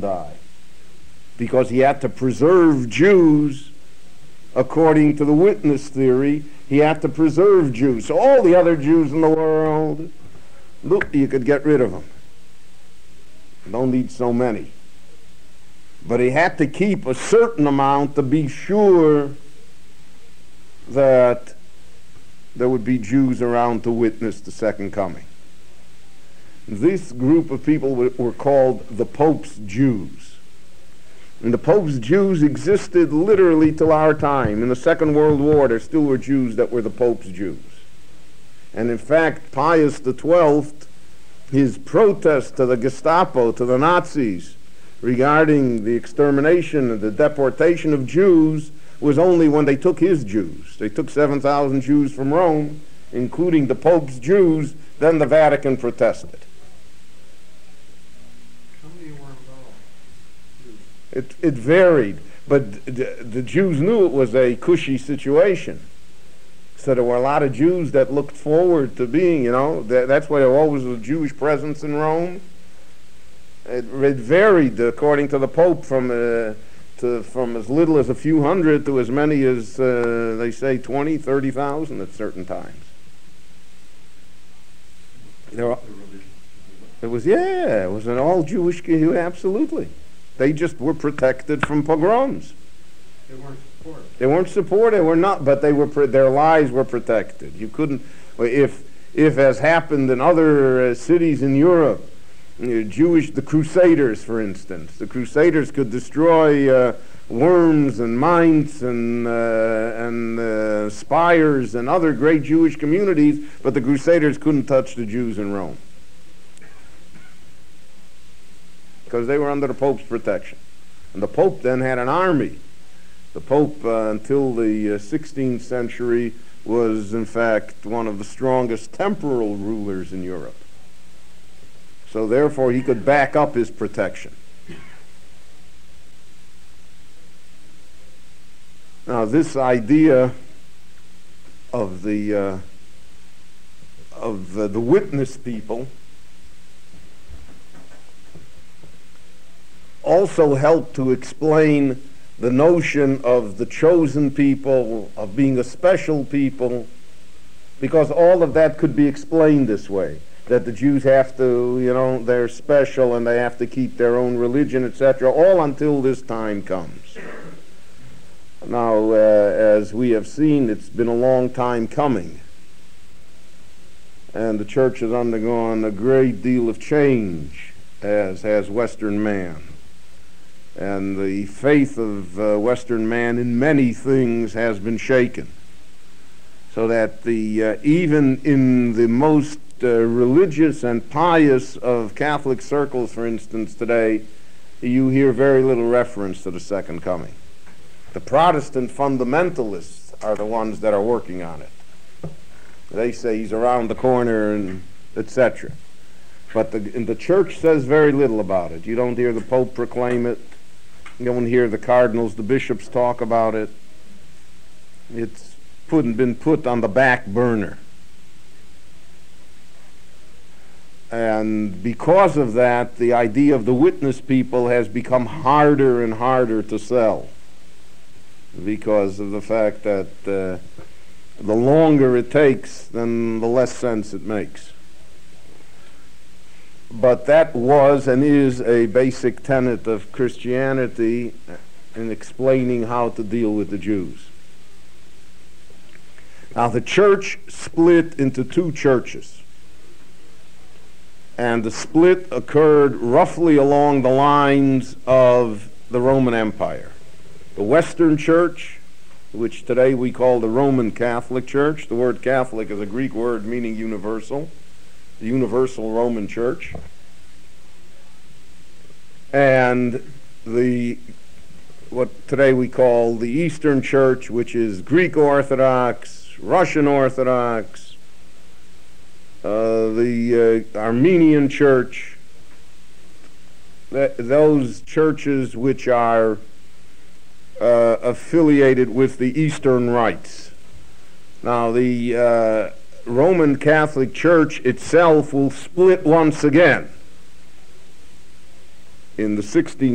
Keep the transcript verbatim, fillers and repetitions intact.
die, because he had to preserve Jews. According to the witness theory, he had to preserve Jews. So all the other Jews in the world, look, you could get rid of them. Don't need so many. But he had to keep a certain amount to be sure that there would be Jews around to witness the second coming. This group of people were called the Pope's Jews. And the Pope's Jews existed literally till our time. In the Second World War, there still were Jews that were the Pope's Jews. And in fact, Pius the Twelfth, his protest to the Gestapo, to the Nazis, regarding the extermination and the deportation of Jews, was only when they took his Jews. They took seven thousand Jews from Rome, including the Pope's Jews, then the Vatican protested. It, it varied, but the, the Jews knew it was a cushy situation. So there were a lot of Jews that looked forward to being, you know, that, that's why there always was a Jewish presence in Rome. It, it varied according to the Pope from uh, to from as little as a few hundred to as many as, uh, they say, twenty, thirty thousand at certain times. There were, it was, yeah, it was an all-Jewish, absolutely. They just were protected from pogroms. They weren't supported. They weren't supported. They were not, but they were. Their lives were protected. You couldn't, if if as happened in other uh, cities in Europe, you know, Jewish, the Crusaders, for instance, the Crusaders could destroy uh, Worms and Mainz and uh, and uh, Spires and other great Jewish communities, but the Crusaders couldn't touch the Jews in Rome, because they were under the Pope's protection. And the Pope then had an army. The Pope, uh, until the uh, sixteenth century, was in fact one of the strongest temporal rulers in Europe. So therefore he could back up his protection. Now this idea of the uh, of uh, the witness people also helped to explain the notion of the chosen people, of being a special people, because all of that could be explained this way, that the Jews have to, you know, they're special and they have to keep their own religion, et cetera, all until this time comes. Now, uh, as we have seen, it's been a long time coming, and the church has undergone a great deal of change, as has Western man. And the faith of uh, Western man in many things has been shaken. So that the uh, even in the most uh, religious and pious of Catholic circles, for instance, today, you hear very little reference to the second coming. The Protestant fundamentalists are the ones that are working on it. They say he's around the corner and et cetera. But the, and the church says very little about it. You don't hear the Pope proclaim it. You don't hear the cardinals, the bishops talk about it. It's put, been put on the back burner. And because of that, the idea of the witness people has become harder and harder to sell, because of the fact that uh, the longer it takes, then the less sense it makes. But that was and is a basic tenet of Christianity in explaining how to deal with the Jews. Now, the church split into two churches, and the split occurred roughly along the lines of the Roman Empire. The Western Church, which today we call the Roman Catholic Church — the word Catholic is a Greek word meaning universal — the Universal Roman Church, and the what today we call the Eastern Church, which is Greek Orthodox, Russian Orthodox, uh, the uh, Armenian Church, th those churches which are uh, affiliated with the Eastern rites. Now, the uh, Roman Catholic Church itself will split once again in the sixteenth